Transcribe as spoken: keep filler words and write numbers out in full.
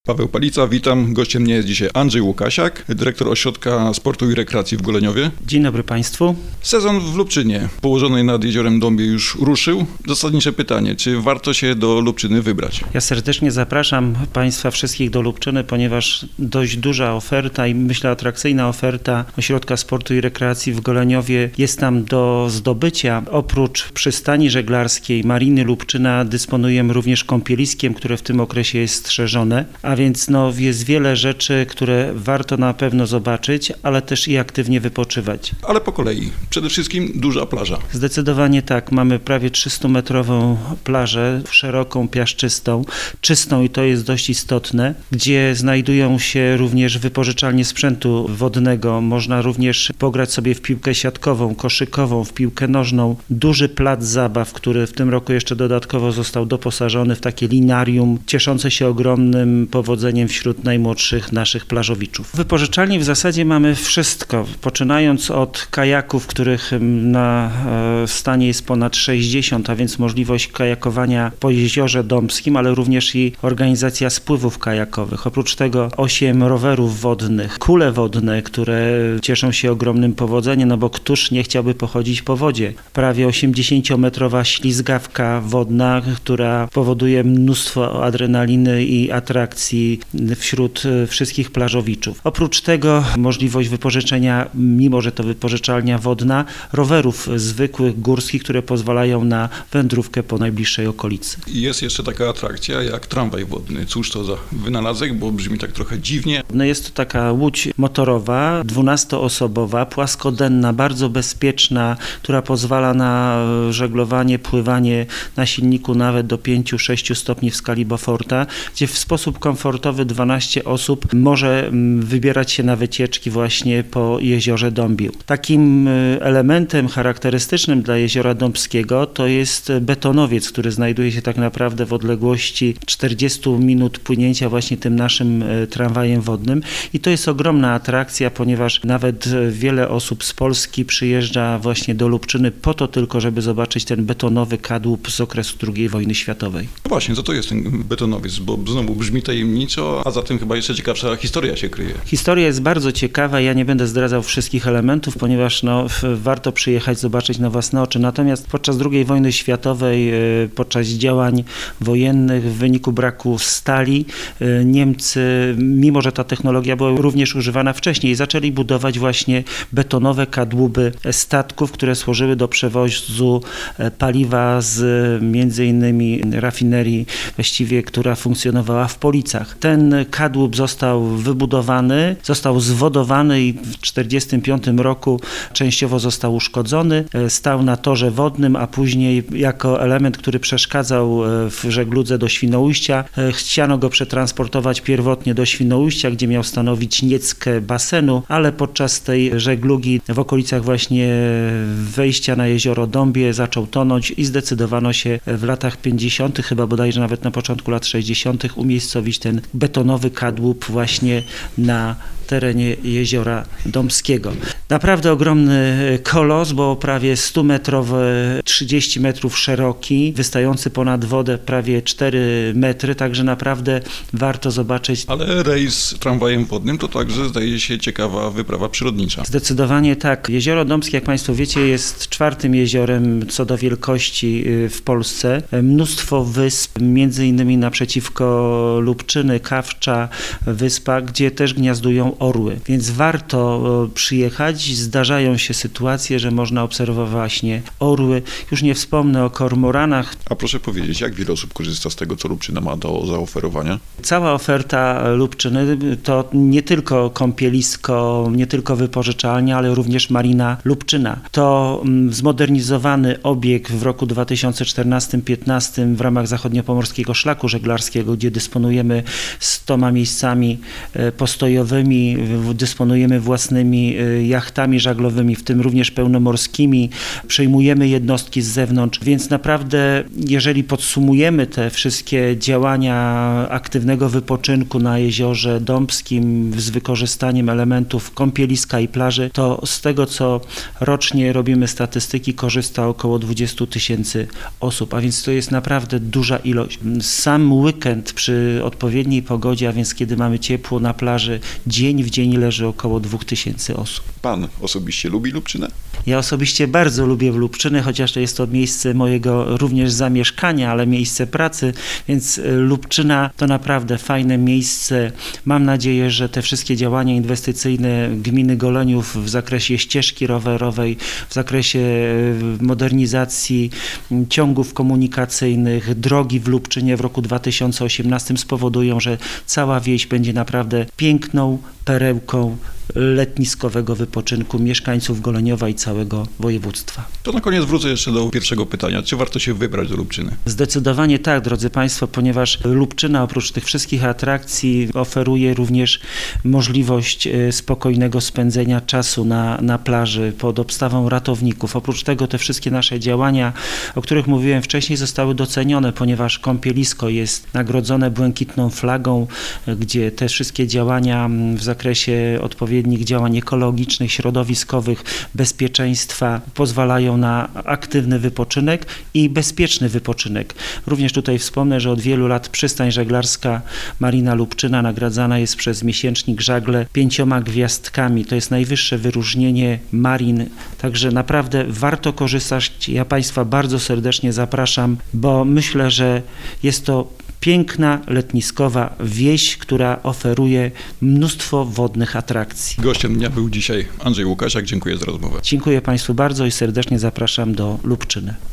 Paweł Palica, witam. Gościem mnie jest dzisiaj Andrzej Łukasiak, dyrektor Ośrodka Sportu i Rekreacji w Goleniowie. Dzień dobry Państwu. Sezon w Lubczynie, położonej nad jeziorem Dąbie, już ruszył. Zasadnicze pytanie, czy warto się do Lubczyny wybrać? Ja serdecznie zapraszam Państwa wszystkich do Lubczyny, ponieważ dość duża oferta i myślę atrakcyjna oferta Ośrodka Sportu i Rekreacji w Goleniowie jest tam do zdobycia. Oprócz przystani żeglarskiej Mariny Lubczyna dysponujemy również kąpieliskiem, które w tym okresie jest strzeżone. A więc no, jest wiele rzeczy, które warto na pewno zobaczyć, ale też i aktywnie wypoczywać. Ale po kolei. Przede wszystkim duża plaża. Zdecydowanie tak. Mamy prawie trzystumetrową plażę, szeroką, piaszczystą, czystą i to jest dość istotne, gdzie znajdują się również wypożyczalnie sprzętu wodnego. Można również pograć sobie w piłkę siatkową, koszykową, w piłkę nożną. Duży plac zabaw, który w tym roku jeszcze dodatkowo został doposażony w takie linarium, cieszące się ogromnym powodzeniem wśród najmłodszych naszych plażowiczów. W wypożyczalni w zasadzie mamy wszystko, poczynając od kajaków, których na stanie jest ponad sześćdziesiąt, a więc możliwość kajakowania po jeziorze Dąbskim, ale również i organizacja spływów kajakowych. Oprócz tego osiem rowerów wodnych, kule wodne, które cieszą się ogromnym powodzeniem, no bo któż nie chciałby pochodzić po wodzie. Prawie osiemdziesięciometrowa ślizgawka wodna, która powoduje mnóstwo adrenaliny i atrakcji wśród wszystkich plażowiczów. Oprócz tego możliwość wypożyczenia, mimo że to wypożyczalnia wodna, rowerów zwykłych, górskich, które pozwalają na wędrówkę po najbliższej okolicy. I jest jeszcze taka atrakcja jak tramwaj wodny. Cóż to za wynalazek, bo brzmi tak trochę dziwnie. No jest to taka łódź motorowa, dwunastoosobowa, płaskodenna, bardzo bezpieczna, która pozwala na żeglowanie, pływanie na silniku nawet do pięciu do sześciu stopni w skali Beauforta, gdzie w sposób komfortowy dwanaście osób może wybierać się na wycieczki właśnie po jeziorze Dąbiu. Takim elementem charakterystycznym dla jeziora Dąbskiego to jest betonowiec, który znajduje się tak naprawdę w odległości czterdziestu minut płynięcia właśnie tym naszym tramwajem wodnym i to jest ogromna atrakcja, ponieważ nawet wiele osób z Polski przyjeżdża właśnie do Lubczyny po to tylko, żeby zobaczyć ten betonowy kadłub z okresu drugiej wojny światowej. No właśnie, co to jest ten betonowiec, bo znowu brzmi tajemniczo, a za tym chyba jeszcze ciekawsza historia się kryje. Historia jest bardzo ciekawa, ja nie będę zdradzał wszystkich elementów, ponieważ no, warto przyjechać, zobaczyć na własne oczy. Natomiast podczas drugiej wojny światowej, podczas działań wojennych, w wyniku braku stali, Niemcy, mimo że ta technologia była również używana wcześniej, zaczęli budować właśnie betonowe kadłuby statków, które służyły do przewozu paliwa z między innymi rafinerii, właściwie, która funkcjonowała w Policach. Ten kadłub został wybudowany, został zwodowany i w tysiąc dziewięćset czterdziestym piątym roku częściowo został uszkodzony. Stał na torze wodnym, a później jako element, który przeszkadzał w żegludze do Świnoujścia, chciano go przetransportować pierwotnie do Świnoujścia, gdzie miał stanowić nieckę basenu, ale podczas tej żeglugi w okolicach właśnie wejścia na jezioro Dąbie zaczął tonąć i zdecydowano się w latach pięćdziesiątych, chyba bodajże nawet na początku lat sześćdziesiątych umiejscowić ten betonowy kadłub właśnie na terenie jeziora Dąbskiego. Naprawdę ogromny kolos, bo prawie stumetrowy, trzydzieści metrów szeroki, wystający ponad wodę prawie cztery metry, także naprawdę warto zobaczyć. Ale rejs tramwajem wodnym to także zdaje się ciekawa wyprawa przyrodnicza. Zdecydowanie tak. Jezioro Dąbskie, jak Państwo wiecie, jest czwartym jeziorem co do wielkości w Polsce. Mnóstwo wysp, między innymi naprzeciwko Lubczyny, Kawcza, wyspa, gdzie też gniazdują orły, więc warto przyjechać. Zdarzają się sytuacje, że można obserwować właśnie orły. Już nie wspomnę o kormoranach. A proszę powiedzieć, jak wiele osób korzysta z tego, co Lubczyna ma do zaoferowania? Cała oferta Lubczyny to nie tylko kąpielisko, nie tylko wypożyczalnia, ale również Marina Lubczyna. To zmodernizowany obiekt w roku dwa tysiące czternastym piętnastym w ramach zachodniopomorskiego szlaku żeglarskiego, gdzie dysponujemy stoma miejscami postojowymi, dysponujemy własnymi jachtami żaglowymi, w tym również pełnomorskimi, przejmujemy jednostki z zewnątrz, więc naprawdę jeżeli podsumujemy te wszystkie działania aktywnego wypoczynku na jeziorze Dąbskim z wykorzystaniem elementów kąpieliska i plaży, to z tego co rocznie robimy statystyki korzysta około dwadzieścia tysięcy osób, a więc to jest naprawdę duża ilość. Sam weekend przy odpowiednim odpowiedniej pogodzie, a więc kiedy mamy ciepło na plaży, dzień w dzień leży około dwóch tysięcy osób. Pan osobiście lubi Lubczynę? Ja osobiście bardzo lubię Lubczynę, chociaż jest to miejsce mojego również zamieszkania, ale miejsce pracy, więc Lubczyna to naprawdę fajne miejsce. Mam nadzieję, że te wszystkie działania inwestycyjne gminy Goleniów w zakresie ścieżki rowerowej, w zakresie modernizacji ciągów komunikacyjnych, drogi w Lubczynie w roku dwa tysiące osiemnastym spowodują, że cała wieś będzie naprawdę piękną perełką letniskowego wypoczynku mieszkańców Goleniowa i całego województwa. To na koniec wrócę jeszcze do pierwszego pytania. Czy warto się wybrać do Lubczyny? Zdecydowanie tak, drodzy Państwo, ponieważ Lubczyna oprócz tych wszystkich atrakcji oferuje również możliwość spokojnego spędzenia czasu na, na plaży pod obstawą ratowników. Oprócz tego te wszystkie nasze działania, o których mówiłem wcześniej, zostały docenione, ponieważ kąpielisko jest nagrodzone błękitną flagą, gdzie te wszystkie działania w zakresie odpowiednich działań ekologicznych, środowiskowych, bezpieczeństwa pozwalają na aktywny wypoczynek i bezpieczny wypoczynek. Również tutaj wspomnę, że od wielu lat przystań żeglarska Marina Lubczyna nagradzana jest przez miesięcznik Żagle pięcioma gwiazdkami. To jest najwyższe wyróżnienie marin, także naprawdę warto korzystać. Ja Państwa bardzo serdecznie zapraszam, bo myślę, że jest to piękna, letniskowa wieś, która oferuje mnóstwo wodnych atrakcji. Gościem dnia był dzisiaj Andrzej Łukasiak. Dziękuję za rozmowę. Dziękuję Państwu bardzo i serdecznie zapraszam do Lubczyny.